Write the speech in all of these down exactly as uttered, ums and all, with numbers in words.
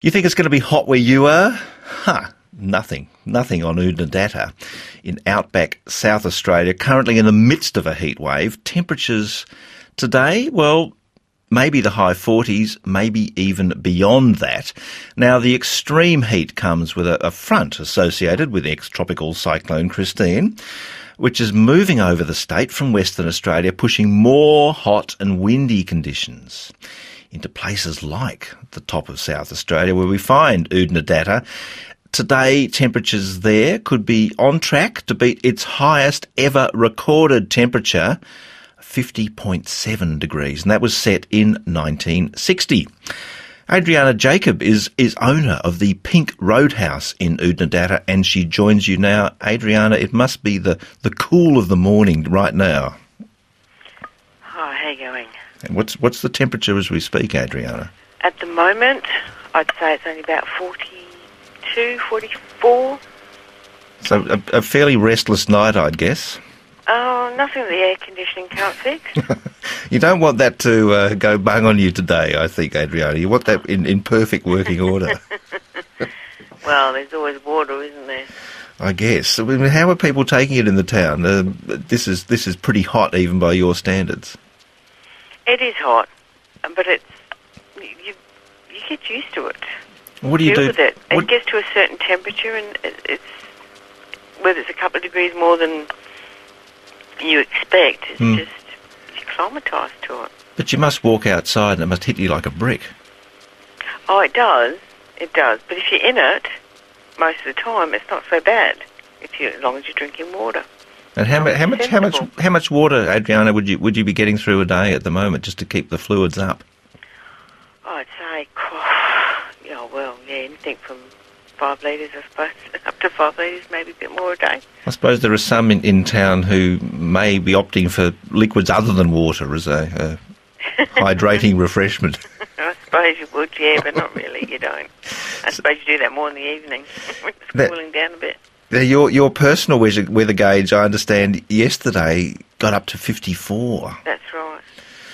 You think it's going to be hot where you are? Huh, nothing. Nothing on Oodnadatta in outback South Australia, currently in the midst of a heat wave. Temperatures today, well, maybe the high forties, maybe even beyond that. Now, the extreme heat comes with a, a front associated with ex-tropical cyclone Christine, which is moving over the state from Western Australia, pushing more hot and windy conditions into places like the top of South Australia, where we find Oodnadatta. Today, temperatures there could be on track to beat its highest ever recorded temperature, fifty point seven degrees, and that was set in nineteen sixty. Adriana Jacob is, is owner of the Pink Roadhouse in Oodnadatta, and she joins you now. Adriana, it must be the, the cool of the morning right now. Hi, how are you going? And what's, what's the temperature as we speak, Adriana? At the moment, I'd say it's only about forty-two, forty-four. So a, a fairly restless night, I'd guess. Oh, nothing the air conditioning can't fix. You don't want that to uh, go bung on you today, I think, Adriana. You want that in, in perfect working order. Well, there's always water, isn't there? I guess. I mean, how are people taking it in the town? Uh, this is this is pretty hot, even by your standards. It is hot, but it's you you get used to it. What do you Deal do? with it. What... It gets to a certain temperature, and it, it's whether it's a couple of degrees more than you expect. It's mm. just you're acclimatised to it. But you must walk outside, and it must hit you like a brick. Oh, it does. It does. But if you're in it, most of the time, it's not so bad. If you, as long as you're drinking water. And how, how much, how much, how much water, Adriana, would you would you be getting through a day at the moment, just to keep the fluids up? I'd say, oh, yeah, well, yeah, anything from five litres, I suppose, up to five litres, maybe a bit more a day. I suppose there are some in, in town who may be opting for liquids other than water as a, a hydrating refreshment. I suppose you would, yeah, but not really, you don't. I suppose you do that more in the evening, when it's that, cooling down a bit. Your your personal weather, weather gauge, I understand, yesterday got up to fifty-four. That's right.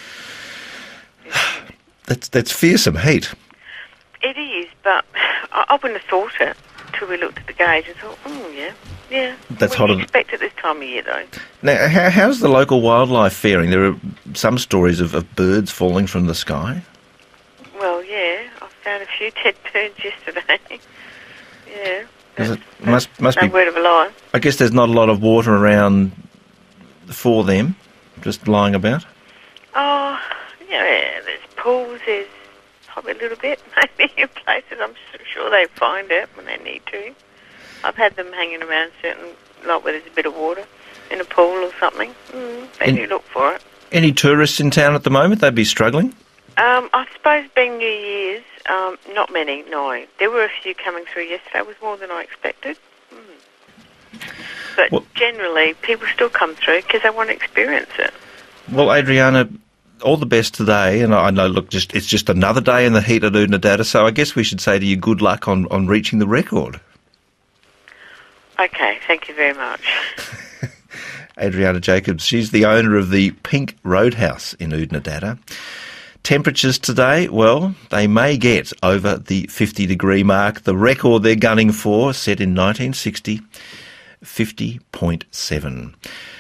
That's that's fearsome heat. It is, but I, I wouldn't have thought it until we looked at the gauge and thought, oh, yeah, yeah. That's what hotter. do you expect at this time of year, though? Now, how, how's the local wildlife faring? There are some stories of, of birds falling from the sky. Well, yeah, I found a few dead birds yesterday. Yeah. It must must no be. word of a lie. I guess there's not a lot of water around for them, just lying about. Oh, yeah, there's pools, there's probably a little bit, maybe in places. I'm sure they find it when they need to. I've had them hanging around certain, like where there's a bit of water in a pool or something. Mm, they do look for it. Any tourists in town at the moment? They'd be struggling. Um, I suppose being New Year's, um, not many, no. There were a few coming through yesterday. It was more than I expected. Mm. But well, generally, people still come through because they want to experience it. Well, Adriana, all the best today. And I know, look, just it's just another day in the heat at Oodnadatta, so I guess we should say to you good luck on, on reaching the record. Okay, thank you very much. Adriana Jacobs, she's the owner of the Pink Roadhouse in Oodnadatta. Temperatures today, well, they may get over the fifty degree mark. The record they're gunning for, set in nineteen sixty, fifty point seven.